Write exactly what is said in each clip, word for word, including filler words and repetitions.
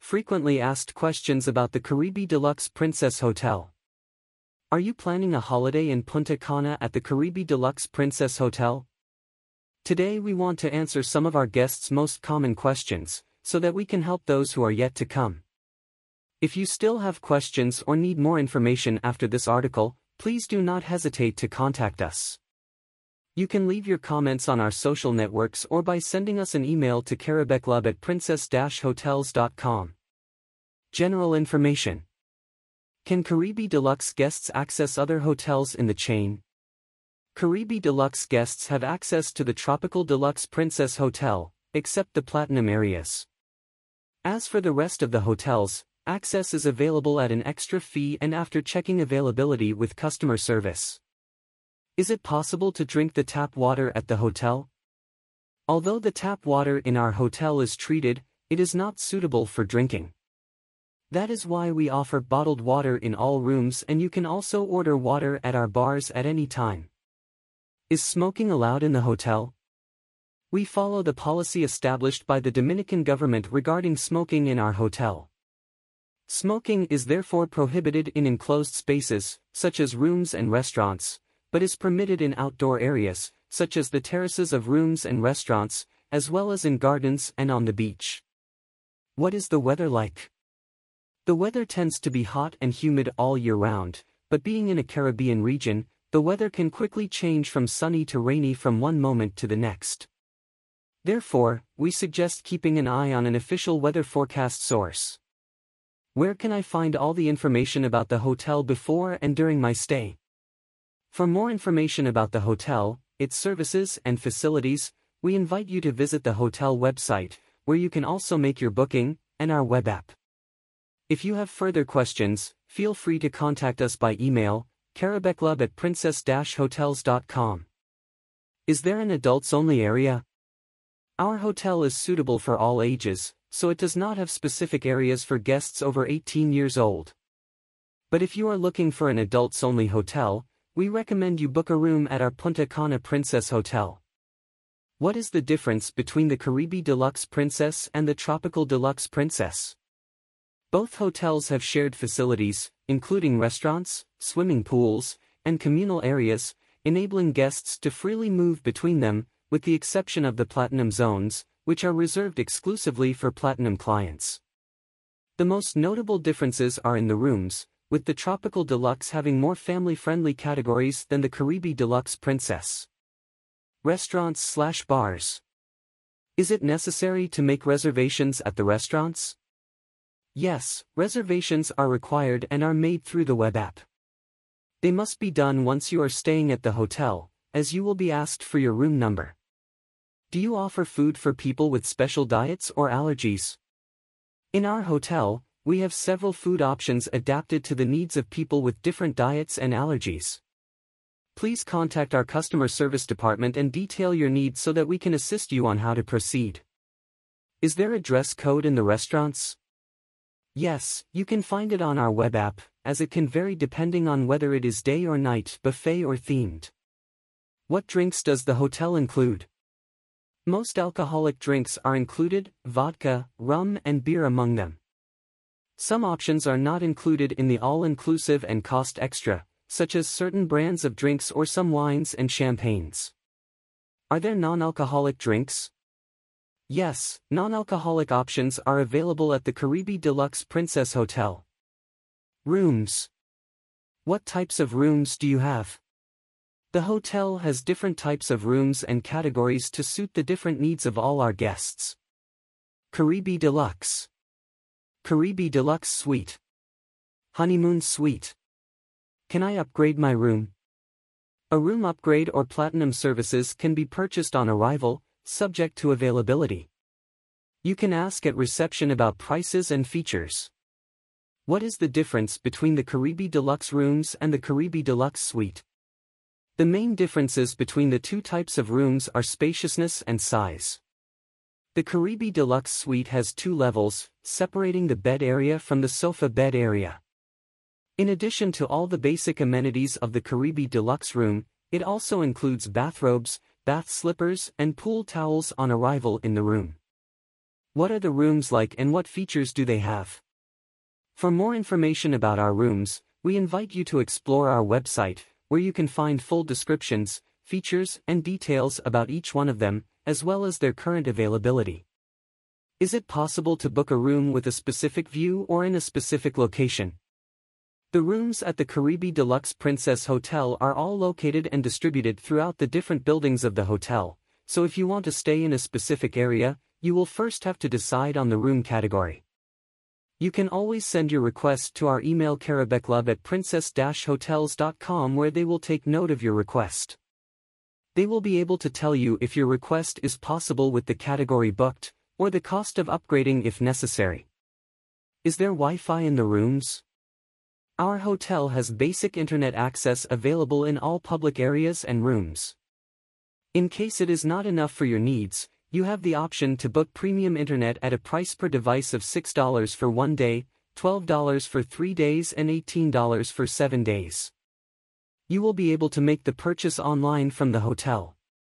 Frequently asked questions about the Caribe Deluxe Princess Hotel. Are you planning a holiday in Punta Cana at the Caribe Deluxe Princess Hotel? Today we want to answer some of our guests' most common questions, so that we can help those who are yet to come. If you still have questions or need more information after this article, please do not hesitate to contact us. You can leave your comments on our social networks or by sending us an email to caribeclub at princess dash hotels dot com. General information. Can Caribe Deluxe guests access other hotels in the chain? Caribe Deluxe guests have access to the Tropical Deluxe Princess Hotel, except the Platinum areas. As for the rest of the hotels, access is available at an extra fee and after checking availability with customer service. Is it possible to drink the tap water at the hotel? Although the tap water in our hotel is treated, it is not suitable for drinking. That is why we offer bottled water in all rooms, and you can also order water at our bars at any time. Is smoking allowed in the hotel? We follow the policy established by the Dominican government regarding smoking in our hotel. Smoking is therefore prohibited in enclosed spaces, such as rooms and restaurants, but is permitted in outdoor areas, such as the terraces of rooms and restaurants, as well as in gardens and on the beach. What is the weather like? The weather tends to be hot and humid all year round, but being in a Caribbean region, the weather can quickly change from sunny to rainy from one moment to the next. Therefore, we suggest keeping an eye on an official weather forecast source. Where can I find all the information about the hotel before and during my stay? For more information about the hotel, its services and facilities, we invite you to visit the hotel website, where you can also make your booking, and our web app. If you have further questions, feel free to contact us by email, caribeclub at princess dash hotels dot com. Is there an adults-only area? Our hotel is suitable for all ages, so it does not have specific areas for guests over eighteen years old. But if you are looking for an adults-only hotel, we recommend you book a room at our Punta Cana Princess Hotel. What is the difference between the Caribe Deluxe Princess and the Tropical Deluxe Princess? Both hotels have shared facilities, including restaurants, swimming pools, and communal areas, enabling guests to freely move between them, with the exception of the Platinum zones, which are reserved exclusively for Platinum clients. The most notable differences are in the rooms, with the Tropical Deluxe having more family-friendly categories than the Caribe Deluxe Princess. Restaurants slash bars. Is it necessary to make reservations at the restaurants? Yes, reservations are required and are made through the web app. They must be done once you are staying at the hotel, as you will be asked for your room number. Do you offer food for people with special diets or allergies? In our hotel, we have several food options adapted to the needs of people with different diets and allergies. Please contact our customer service department and detail your needs so that we can assist you on how to proceed. Is there a dress code in the restaurants? Yes, you can find it on our web app, as it can vary depending on whether it is day or night, buffet or themed. What drinks does the hotel include? Most alcoholic drinks are included, vodka, rum and beer among them. Some options are not included in the all-inclusive and cost extra, such as certain brands of drinks or some wines and champagnes. Are there non-alcoholic drinks? Yes, non-alcoholic options are available at the Caribe Deluxe Princess Hotel. Rooms. What types of rooms do you have? The hotel has different types of rooms and categories to suit the different needs of all our guests. Caribe Deluxe. Caribe Deluxe Suite. Honeymoon Suite. Can I upgrade my room? A room upgrade or platinum services can be purchased on arrival, subject to availability. You can ask at reception about prices and features. What is the difference between the Caribe Deluxe rooms and the Caribe Deluxe Suite? The main differences between the two types of rooms are spaciousness and size. The Caribe Deluxe Suite has two levels, separating the bed area from the sofa bed area. In addition to all the basic amenities of the Caribe Deluxe room, it also includes bathrobes, bath slippers and pool towels on arrival in the room. What are the rooms like and what features do they have? For more information about our rooms, we invite you to explore our website, where you can find full descriptions, features, and details about each one of them, as well as their current availability. Is it possible to book a room with a specific view or in a specific location? The rooms at the Caribe Deluxe Princess Hotel are all located and distributed throughout the different buildings of the hotel, so if you want to stay in a specific area, you will first have to decide on the room category. You can always send your request to our email caribeclub at princess dash hotels dot com, where they will take note of your request. They will be able to tell you if your request is possible with the category booked, or the cost of upgrading if necessary. Is there Wi-Fi in the rooms? Our hotel has basic internet access available in all public areas and rooms. In case it is not enough for your needs, you have the option to book premium internet at a price per device of six dollars for one day, twelve dollars for three days and eighteen dollars for seven days. You will be able to make the purchase online from the hotel.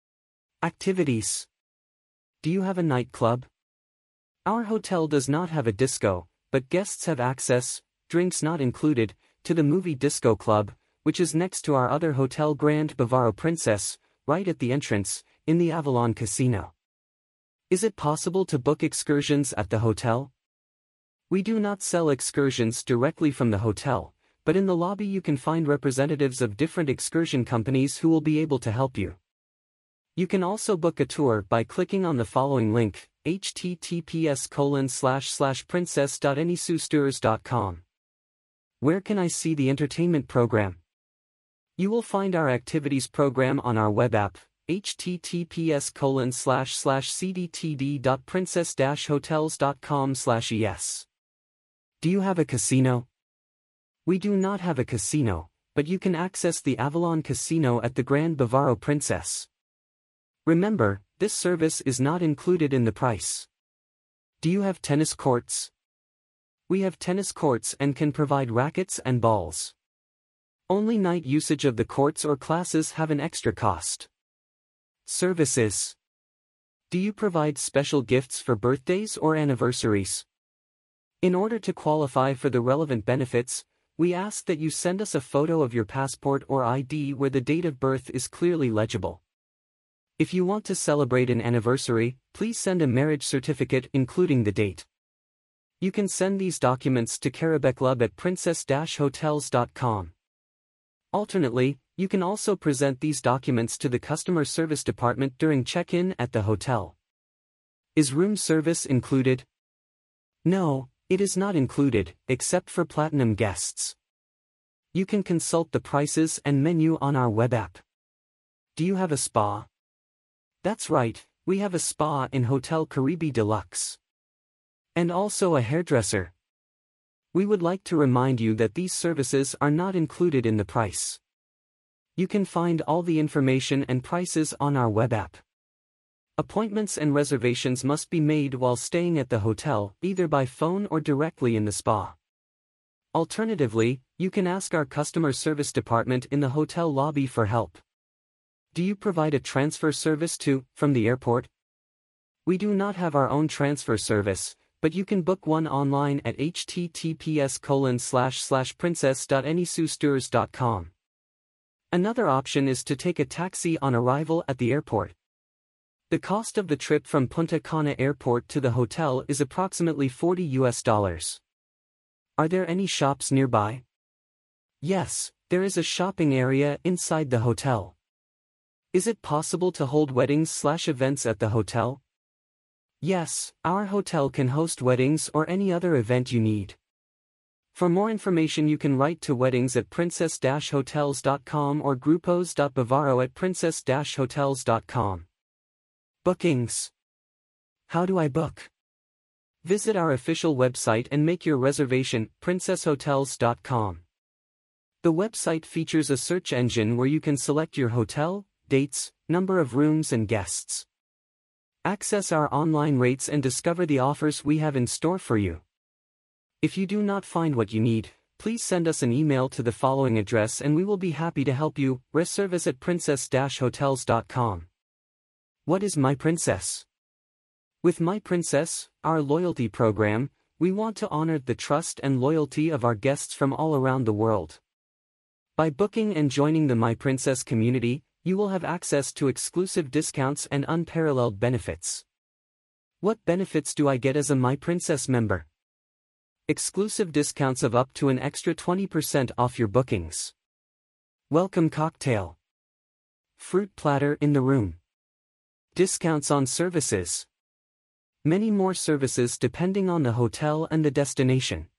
Activities. Do you have a nightclub? Our hotel does not have a disco, but guests have access, drinks not included, to the movie Disco Club, which is next to our other hotel Grand Bavaro Princess, right at the entrance, in the Avalon Casino. Is it possible to book excursions at the hotel? We do not sell excursions directly from the hotel, but in the lobby you can find representatives of different excursion companies who will be able to help you. You can also book a tour by clicking on the following link, h t t p s colon slash slash princess dot anysousteurs dot com. Where can I see the entertainment program? You will find our activities program on our web app, h t t p s colon slash slash c d t d dot princess dash hotels dot com slash e s. Do you have a casino? We do not have a casino, but you can access the Avalon Casino at the Grand Bavaro Princess. Remember, this service is not included in the price. Do you have tennis courts? We have tennis courts and can provide rackets and balls. Only night usage of the courts or classes have an extra cost. Services. Do you provide special gifts for birthdays or anniversaries? In order to qualify for the relevant benefits, we ask that you send us a photo of your passport or I D where the date of birth is clearly legible. If you want to celebrate an anniversary, please send a marriage certificate including the date. You can send these documents to caribeclub at princess dash hotels dot com. Alternately, you can also present these documents to the customer service department during check-in at the hotel. Is room service included? No, it is not included, except for platinum guests. You can consult the prices and menu on our web app. Do you have a spa? That's right, we have a spa in Hotel Caribe Deluxe. And also a hairdresser. We would like to remind you that these services are not included in the price. You can find all the information and prices on our web app. Appointments and reservations must be made while staying at the hotel, either by phone or directly in the spa. Alternatively, you can ask our customer service department in the hotel lobby for help. Do you provide a transfer service to, from the airport? We do not have our own transfer service, but you can book one online at h t t p s colon slash slash princess dot anysousteurs dot com. Another option is to take a taxi on arrival at the airport. The cost of the trip from Punta Cana Airport to the hotel is approximately forty U S dollars. Are there any shops nearby? Yes, there is a shopping area inside the hotel. Is it possible to hold weddings slash events at the hotel? Yes, our hotel can host weddings or any other event you need. For more information you can write to weddings at princess dash hotels dot com or grupos dot bavaro at princess dash hotels dot com. Bookings. How do I book? Visit our official website and make your reservation, princess hotels dot com. The website features a search engine where you can select your hotel, dates, number of rooms and guests. Access our online rates and discover the offers we have in store for you. If you do not find what you need, please send us an email to the following address and we will be happy to help you, reservice at princess dash hotels dot com. What is My Princess? With My Princess, our loyalty program, we want to honor the trust and loyalty of our guests from all around the world. By booking and joining the My Princess community, you will have access to exclusive discounts and unparalleled benefits. What benefits do I get as a My Princess member? Exclusive discounts of up to an extra twenty percent off your bookings. Welcome cocktail. Fruit platter in the room. Discounts on services. Many more services depending on the hotel and the destination.